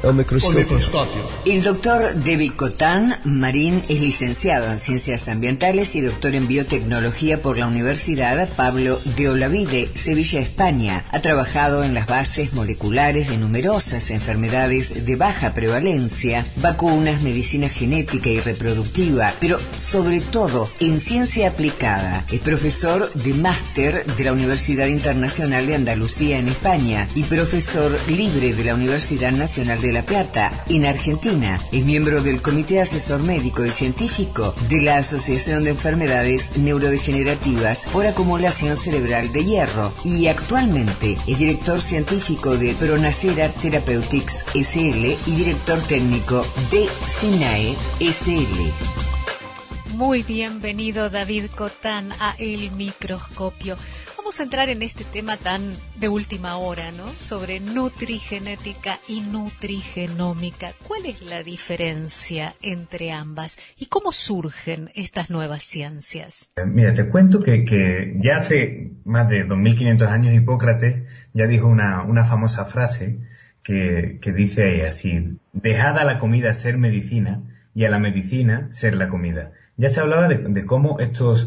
O microscopio. El doctor David Cotan Marín es licenciado en Ciencias Ambientales y doctor en Biotecnología por la Universidad Pablo de Olavide, Sevilla, España. Ha trabajado en las bases moleculares de numerosas enfermedades de baja prevalencia, vacunas, medicina genética y reproductiva, pero sobre todo en ciencia aplicada. Es profesor de máster de la Universidad Internacional de Andalucía en España y profesor libre de la Universidad Nacional de La Plata, en Argentina. Es miembro del Comité Asesor Médico y Científico de la Asociación de Enfermedades Neurodegenerativas por Acumulación Cerebral de Hierro y actualmente es director científico de Pronacera Therapeutics SL y director técnico de SINAE SL. Muy bienvenido, David Cotan, a El Microscopio. Vamos a entrar en este tema tan de última hora, ¿no? Sobre nutrigenética y nutrigenómica. ¿Cuál es la diferencia entre ambas y cómo surgen estas nuevas ciencias? Mira, te cuento que ya hace más de 2500 años Hipócrates ya dijo una famosa frase que dice así: dejad a la comida ser medicina y a la medicina ser la comida. Ya se hablaba de cómo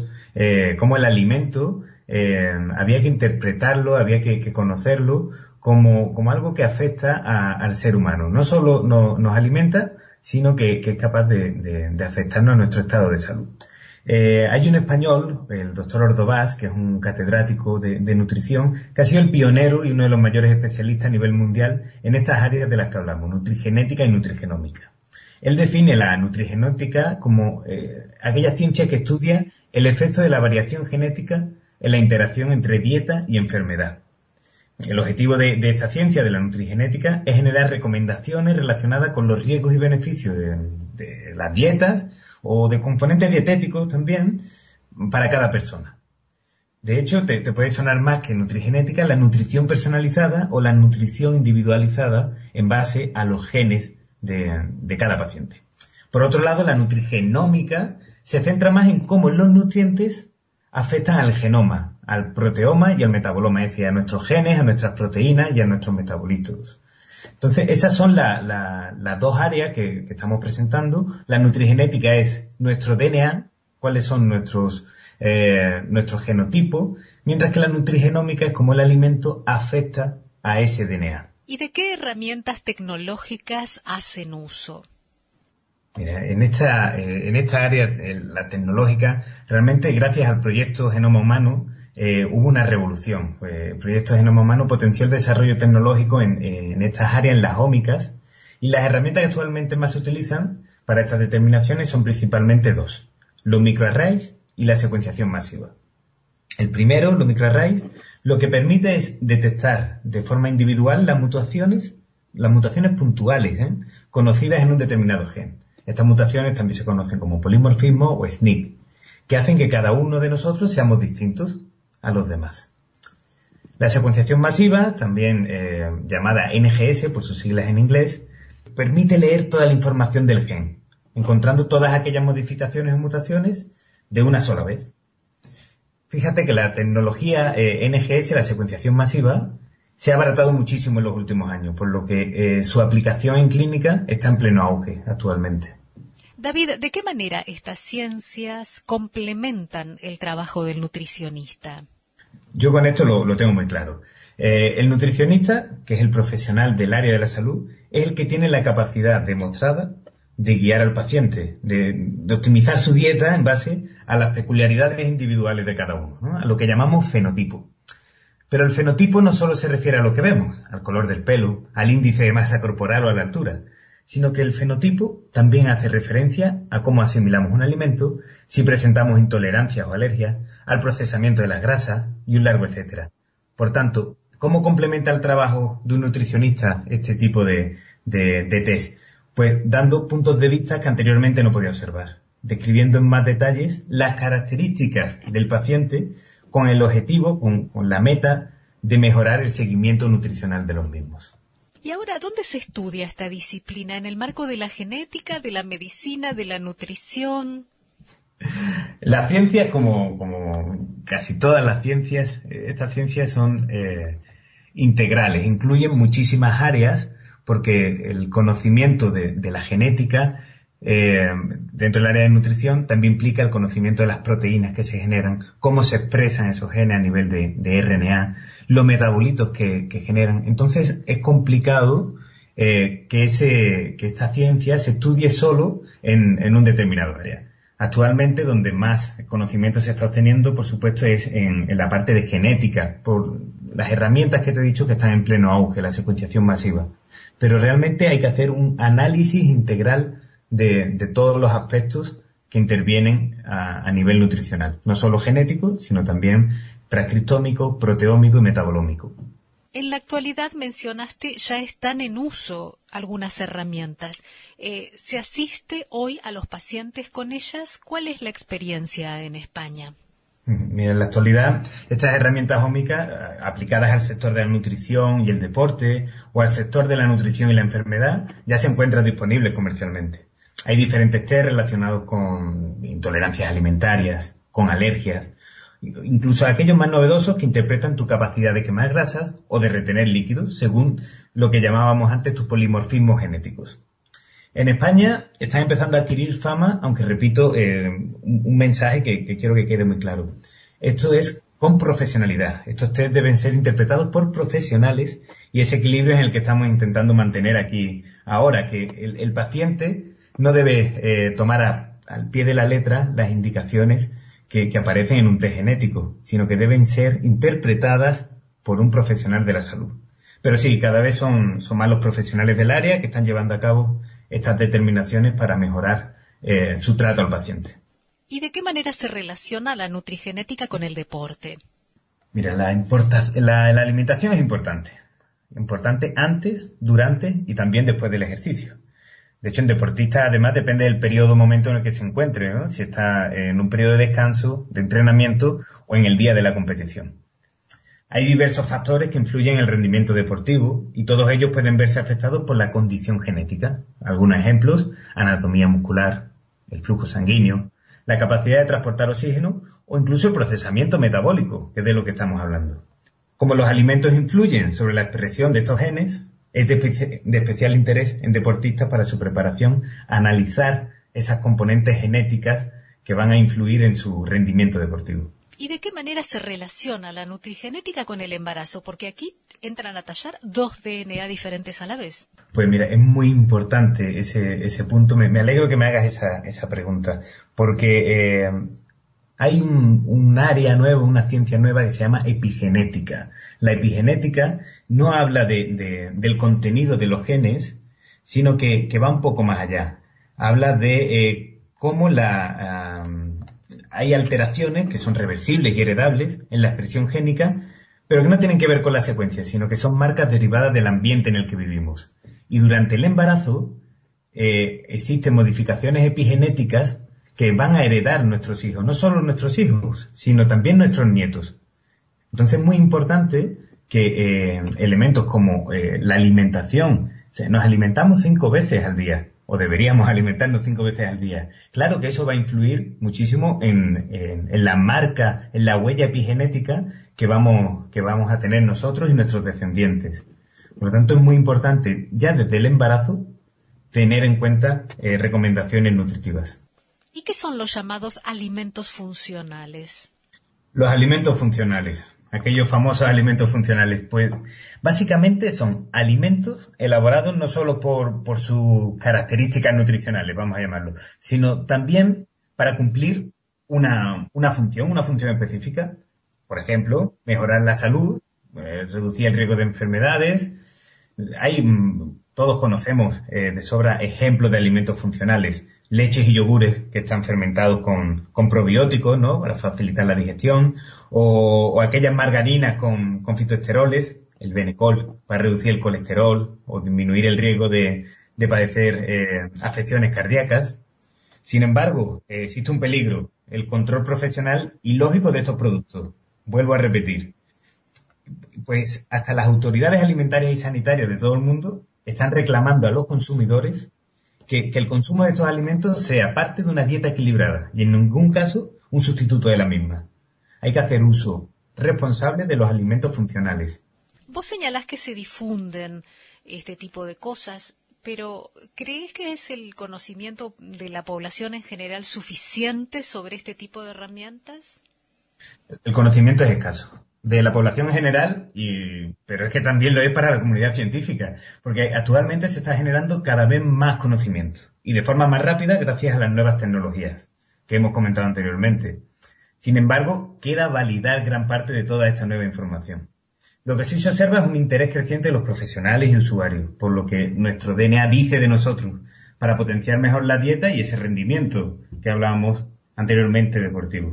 cómo el alimento había que interpretarlo, había que conocerlo como algo que afecta al ser humano. No solo nos alimenta, sino que es capaz de afectarnos a nuestro estado de salud. Hay un español, el doctor Ordovás, que es un catedrático de nutrición, que ha sido el pionero y uno de los mayores especialistas a nivel mundial en estas áreas de las que hablamos, nutrigenética y nutrigenómica. Él define la nutrigenética como aquella ciencia que estudia el efecto de la variación genética en la interacción entre dieta y enfermedad. El objetivo de esta ciencia de la nutrigenética es generar recomendaciones relacionadas con los riesgos y beneficios de las dietas o de componentes dietéticos también para cada persona. De hecho, te puede sonar más que nutrigenética la nutrición personalizada o la nutrición individualizada en base a los genes de cada paciente. Por otro lado, la nutrigenómica se centra más en cómo los nutrientes afectan al genoma, al proteoma y al metaboloma, es decir, a nuestros genes, a nuestras proteínas y a nuestros metabolitos. Entonces, esas son las dos áreas que estamos presentando. La nutrigenética es nuestro DNA, cuáles son nuestros genotipos, mientras que la nutrigenómica es cómo el alimento afecta a ese DNA. ¿Y de qué herramientas tecnológicas hacen uso? Mira, en esta área, la tecnológica, realmente gracias al proyecto Genoma Humano hubo una revolución. El proyecto Genoma Humano potenció el desarrollo tecnológico en estas áreas, en las ómicas, y las herramientas que actualmente más se utilizan para estas determinaciones son principalmente dos: los microarrays y la secuenciación masiva. El primero, los microarrays, lo que permite es detectar de forma individual las mutaciones puntuales, conocidas en un determinado gen. Estas mutaciones también se conocen como polimorfismo o SNP, que hacen que cada uno de nosotros seamos distintos a los demás. La secuenciación masiva, también llamada NGS por sus siglas en inglés, permite leer toda la información del gen, encontrando todas aquellas modificaciones o mutaciones de una sola vez. Fíjate que la tecnología NGS, la secuenciación masiva, se ha abaratado muchísimo en los últimos años, por lo que su aplicación en clínica está en pleno auge actualmente. David, ¿de qué manera estas ciencias complementan el trabajo del nutricionista? Yo con esto lo tengo muy claro. El nutricionista, que es el profesional del área de la salud, es el que tiene la capacidad demostrada de guiar al paciente, de optimizar su dieta en base a las peculiaridades individuales de cada uno, ¿no? A lo que llamamos fenotipo. Pero el fenotipo no solo se refiere a lo que vemos, al color del pelo, al índice de masa corporal o a la altura, sino que el fenotipo también hace referencia a cómo asimilamos un alimento, si presentamos intolerancias o alergias, al procesamiento de las grasas y un largo etcétera. Por tanto, ¿cómo complementa el trabajo de un nutricionista este tipo de test? Pues dando puntos de vista que anteriormente no podía observar, describiendo en más detalles las características del paciente con el objetivo, con la meta de mejorar el seguimiento nutricional de los mismos. Y ahora, ¿dónde se estudia esta disciplina? ¿En el marco de la genética, de la medicina, de la nutrición? Las ciencias, como casi todas las ciencias, estas ciencias son integrales, incluyen muchísimas áreas, porque el conocimiento de la genética dentro del área de nutrición también implica el conocimiento de las proteínas que se generan, cómo se expresan esos genes a nivel de RNA, los metabolitos que generan. Entonces es complicado que esta ciencia se estudie solo en un determinado área. Actualmente, donde más conocimiento se está obteniendo, por supuesto, es en la parte de genética, por las herramientas que te he dicho que están en pleno auge, la secuenciación masiva. Pero realmente hay que hacer un análisis integral de todos los aspectos que intervienen a nivel nutricional. No solo genético, sino también transcriptómico, proteómico y metabolómico. En la actualidad mencionaste, ya están en uso algunas herramientas. ¿Se asiste hoy a los pacientes con ellas? ¿Cuál es la experiencia en España? Mira, en la actualidad, estas herramientas ómicas aplicadas al sector de la nutrición y el deporte o al sector de la nutrición y la enfermedad ya se encuentran disponibles comercialmente. Hay diferentes test relacionados con intolerancias alimentarias, con alergias, incluso aquellos más novedosos que interpretan tu capacidad de quemar grasas o de retener líquidos, según lo que llamábamos antes tus polimorfismos genéticos. En España están empezando a adquirir fama, aunque repito, un mensaje que quiero que quede muy claro. Esto es con profesionalidad. Estos test deben ser interpretados por profesionales y ese equilibrio es el que estamos intentando mantener aquí ahora, que el paciente no debe tomar al pie de la letra las indicaciones que aparecen en un test genético, sino que deben ser interpretadas por un profesional de la salud. Pero sí, cada vez son más los profesionales del área que están llevando a cabo estas determinaciones para mejorar su trato al paciente. ¿Y de qué manera se relaciona la nutrigenética con el deporte? Mira, la alimentación es importante. Importante antes, durante y también después del ejercicio. De hecho, en deportistas, además, depende del periodo o momento en el que se encuentre, ¿no? Si está en un periodo de descanso, de entrenamiento o en el día de la competición. Hay diversos factores que influyen en el rendimiento deportivo y todos ellos pueden verse afectados por la condición genética. Algunos ejemplos: anatomía muscular, el flujo sanguíneo, la capacidad de transportar oxígeno o incluso el procesamiento metabólico, que es de lo que estamos hablando. Como los alimentos influyen sobre la expresión de estos genes, es de especial interés en deportistas para su preparación analizar esas componentes genéticas que van a influir en su rendimiento deportivo. ¿Y de qué manera se relaciona la nutrigenética con el embarazo? Porque aquí entran a tallar dos DNA diferentes a la vez. Pues mira, es muy importante ese punto. Me alegro que me hagas esa pregunta, porque hay un área nueva, una ciencia nueva que se llama epigenética. La epigenética no habla del contenido de los genes, sino que va un poco más allá. Habla de cómo hay alteraciones que son reversibles y heredables en la expresión génica, pero que no tienen que ver con la secuencia, sino que son marcas derivadas del ambiente en el que vivimos. Y durante el embarazo existen modificaciones epigenéticas que van a heredar nuestros hijos, no solo nuestros hijos, sino también nuestros nietos. Entonces es muy importante que elementos como la alimentación, o sea, nos alimentamos 5 veces al día, o deberíamos alimentarnos 5 veces al día. Claro que eso va a influir muchísimo en la marca, en la huella epigenética que vamos a tener nosotros y nuestros descendientes. Por lo tanto, es muy importante ya desde el embarazo tener en cuenta recomendaciones nutritivas. ¿Y qué son los llamados alimentos funcionales? Los alimentos funcionales, aquellos famosos alimentos funcionales, pues básicamente son alimentos elaborados no solo por sus características nutricionales, vamos a llamarlo, sino también para cumplir una función específica. Por ejemplo, mejorar la salud, reducir el riesgo de enfermedades. Todos conocemos de sobra ejemplos de alimentos funcionales, leches y yogures que están fermentados con probióticos, ¿no?, para facilitar la digestión, o aquellas margarinas con fitoesteroles, el Benecol, para reducir el colesterol o disminuir el riesgo de padecer afecciones cardíacas. Sin embargo, existe un peligro: el control profesional y lógico de estos productos. Vuelvo a repetir. Pues hasta las autoridades alimentarias y sanitarias de todo el mundo están reclamando a los consumidores que el consumo de estos alimentos sea parte de una dieta equilibrada y en ningún caso un sustituto de la misma. Hay que hacer uso responsable de los alimentos funcionales. Vos señalás que se difunden este tipo de cosas, pero ¿crees que es el conocimiento de la población en general suficiente sobre este tipo de herramientas? El conocimiento es escaso de la población en general, pero es que también lo es para la comunidad científica, porque actualmente se está generando cada vez más conocimiento y de forma más rápida gracias a las nuevas tecnologías que hemos comentado anteriormente. Sin embargo, queda validar gran parte de toda esta nueva información. Lo que sí se observa es un interés creciente de los profesionales y usuarios, por lo que nuestro DNA dice de nosotros, para potenciar mejor la dieta y ese rendimiento que hablábamos anteriormente deportivo.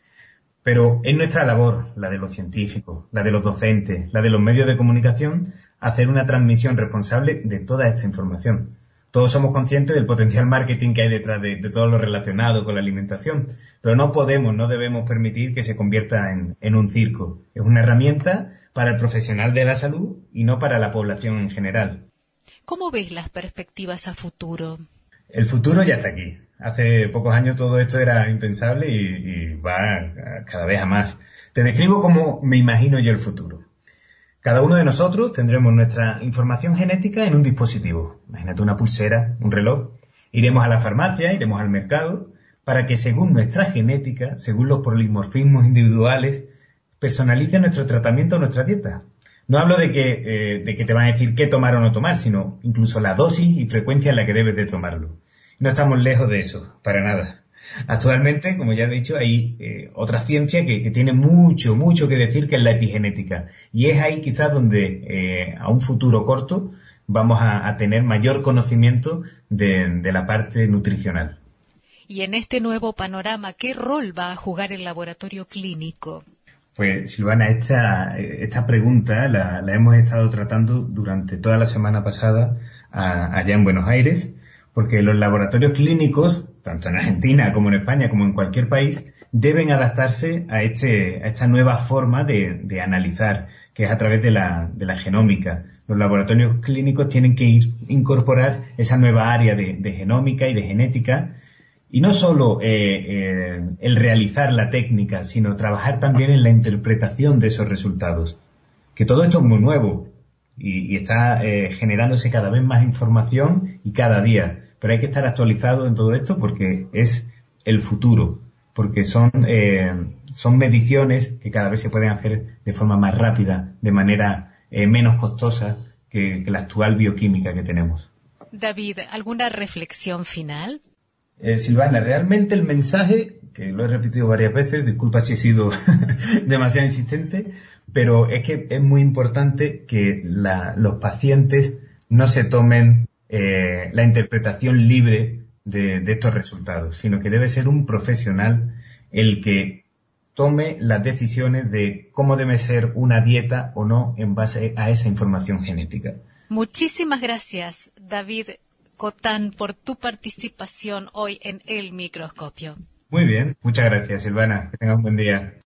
Pero es nuestra labor, la de los científicos, la de los docentes, la de los medios de comunicación, hacer una transmisión responsable de toda esta información. Todos somos conscientes del potencial marketing que hay detrás de todo lo relacionado con la alimentación, pero no debemos permitir que se convierta en un circo. Es una herramienta para el profesional de la salud y no para la población en general. ¿Cómo ves las perspectivas a futuro? El futuro ya está aquí. Hace pocos años todo esto era impensable y va cada vez a más. Te describo cómo me imagino yo el futuro. Cada uno de nosotros tendremos nuestra información genética en un dispositivo. Imagínate una pulsera, un reloj. Iremos a la farmacia, iremos al mercado, para que según nuestra genética, según los polimorfismos individuales, personalice nuestro tratamiento o nuestra dieta. No hablo de que te van a decir qué tomar o no tomar, sino incluso la dosis y frecuencia en la que debes de tomarlo. No estamos lejos de eso, para nada. Actualmente, como ya he dicho, hay otra ciencia que tiene mucho que decir, que es la epigenética. Y es ahí quizás donde a un futuro corto vamos a tener mayor conocimiento de la parte nutricional. Y en este nuevo panorama, ¿qué rol va a jugar el laboratorio clínico? Pues, Silvana, esta pregunta la hemos estado tratando durante toda la semana pasada allá en Buenos Aires, porque los laboratorios clínicos, tanto en Argentina como en España, como en cualquier país, deben adaptarse a esta nueva forma de analizar, que es a través de la genómica. Los laboratorios clínicos tienen que incorporar esa nueva área de genómica y de genética, y no solo el realizar la técnica, sino trabajar también en la interpretación de esos resultados. Que todo esto es muy nuevo y está generándose cada vez más información y cada día. Pero hay que estar actualizado en todo esto porque es el futuro, porque son mediciones que cada vez se pueden hacer de forma más rápida, de manera menos costosa que la actual bioquímica que tenemos. David, ¿alguna reflexión final? Silvana, realmente el mensaje, que lo he repetido varias veces, disculpa si he sido demasiado insistente, pero es que es muy importante que los pacientes no se tomen la interpretación libre de estos resultados, sino que debe ser un profesional el que tome las decisiones de cómo debe ser una dieta o no en base a esa información genética. Muchísimas gracias, David Cotán, por tu participación hoy en El Microscopio. Muy bien, muchas gracias, Silvana. Que tengas un buen día.